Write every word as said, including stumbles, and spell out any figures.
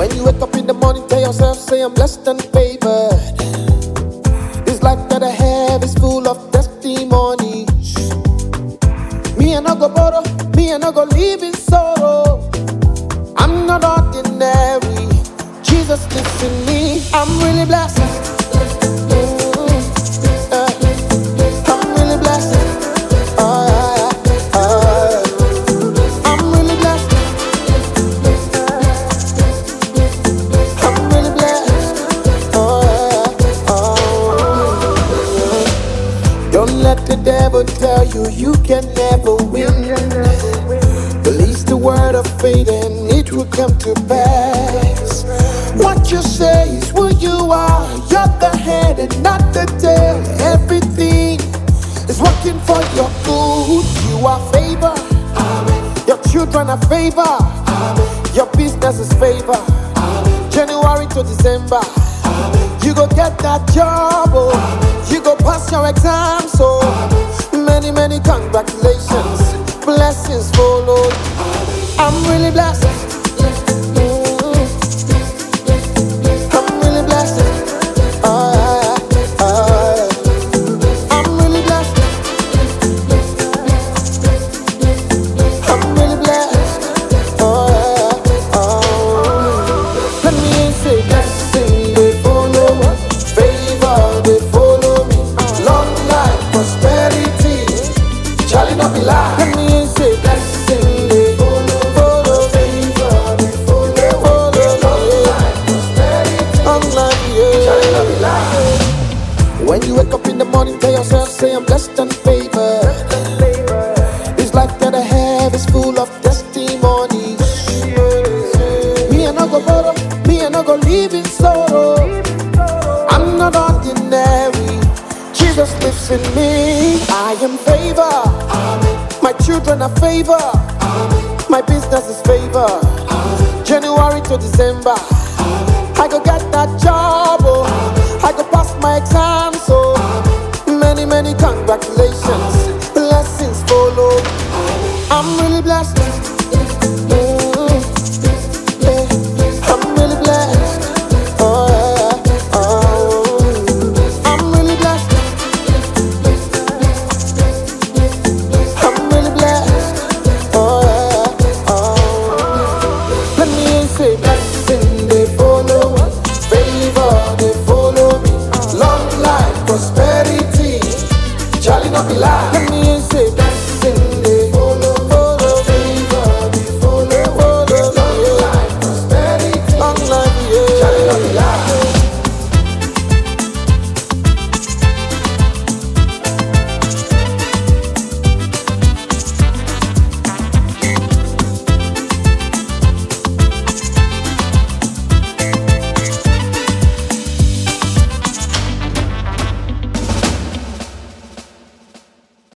When you wake up in the morning, tell yourself, say I'm blessed and favored. This life that I have is full of testimonies. Me and I go borrow, me and I go live in sorrow. I'm not ordinary. Jesus lives in me. I'm really blessed. Don't let the devil tell you you can never win. Release the word of faith and it will come to pass. What you say is who you are. You're the head and not the tail. Everything is working for your good. You are favor. Your children are favor. Your business is favor. January to December. You go get that job, oh. You go pass your exam, so many, many congratulations. Blessings follow. I'm really blessed. I'm really blessed. Uh, uh, I'm really blessed. I'm really blessed. Uh, uh, let me say blessing. They follow me. Favor, they follow me. Long life, prosperity. Charlie not be lie. Let me say blessing. They follow, follow, favor, they follow, they follow me. Long life, prosperity. Long life, yeah. Charlie not be lie. When you wake up in the morning, tell yourself, say I'm blessed and favored. This life that I have is full of testimonies. Me and I go borrow, me and I go live in sorrow. I'm not ordinary. Jesus lives in me. I am favor. My children are favor. My business is favor. January to December. I go get that job. Oh. I go pass my exam. So many, many congratulations. Blessings follow. I'm really blessed. I'm really blessed. Oh, yeah. Oh. I'm really blessed. I'm really blessed. Oh, yeah. Oh. Let me say blessing, they follow me. Favor, they follow me. Long life, prosperity. Charlie not be lie. Let me